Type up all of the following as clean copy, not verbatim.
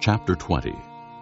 Chapter 20.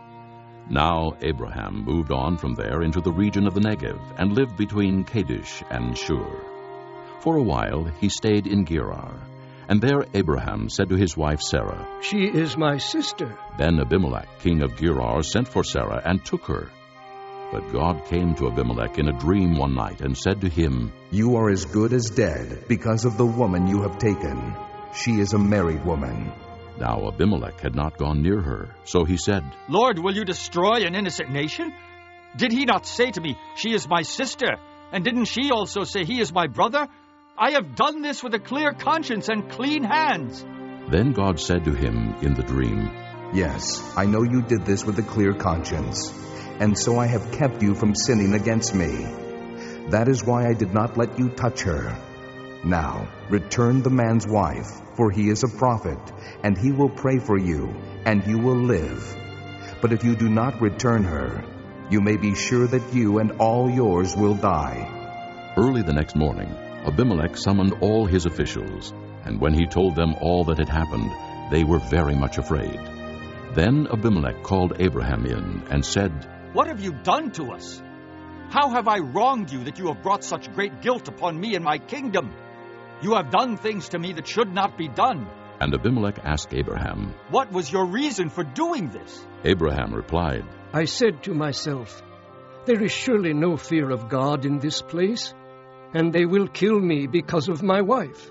Now Abraham moved on from there into the region of the Negev and lived between Kadesh and Shur. For a while he stayed in Gerar, and there Abraham said to his wife Sarah, "She is my sister." Then Abimelech, king of Gerar, sent for Sarah and took her. But God came to Abimelech in a dream one night and said to him, "You are as good as dead because of the woman you have taken. She is a married woman." Now Abimelech had not gone near her, so he said, "Lord, will you destroy an innocent nation? Did he not say to me, 'She is my sister'? And didn't she also say, 'He is my brother'? I have done this with a clear conscience and clean hands." Then God said to him in the dream, "Yes, I know you did this with a clear conscience, and so I have kept you from sinning against me. That is why I did not let you touch her. Now, return the man's wife, for he is a prophet, and he will pray for you, and you will live. But if you do not return her, you may be sure that you and all yours will die." Early the next morning, Abimelech summoned all his officials, and when he told them all that had happened, they were very much afraid. Then Abimelech called Abraham in and said, "What have you done to us? How have I wronged you that you have brought such great guilt upon me and my kingdom? You have done things to me that should not be done." And Abimelech asked Abraham, "What was your reason for doing this?" Abraham replied, I said to myself, "There is surely no fear of God in this place, and they will kill me because of my wife.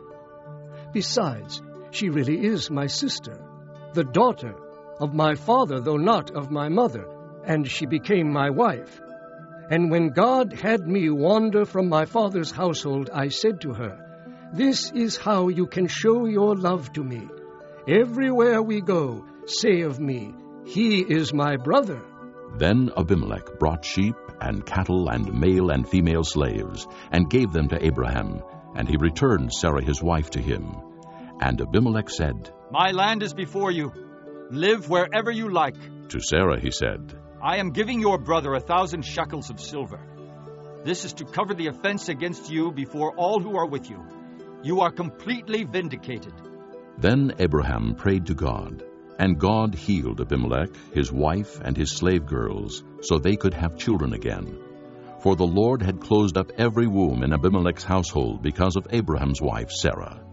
Besides, she really is my sister, the daughter of my father, though not of my mother, and she became my wife. And when God had me wander from my father's household, I said to her, 'This is how you can show your love to me. Everywhere we go, say of me, he is my brother.'" Then Abimelech brought sheep and cattle and male and female slaves, and gave them to Abraham, and he returned Sarah his wife to him. And Abimelech said, "My land is before you. Live wherever you like." To Sarah he said, "I am giving your brother 1,000 shekels of silver. This is to cover the offense against you before all who are with you. You are completely vindicated." Then Abraham prayed to God, and God healed Abimelech, his wife, and his slave girls, so they could have children again. For the Lord had closed up every womb in Abimelech's household because of Abraham's wife Sarah.